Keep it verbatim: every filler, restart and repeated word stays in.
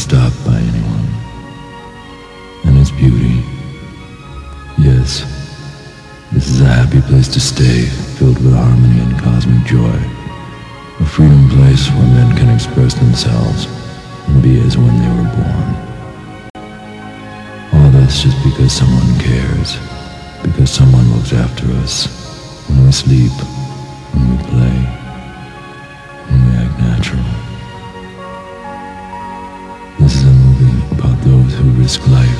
stopped by anyone. And its beauty, yes, this is a happy place to stay, filled with harmony and cosmic joy. A freedom place where men can express themselves and be as when they were born. All this just because someone cares, because someone looks after us when we sleep, when we play, when we act natural. This is a movie about those who risk life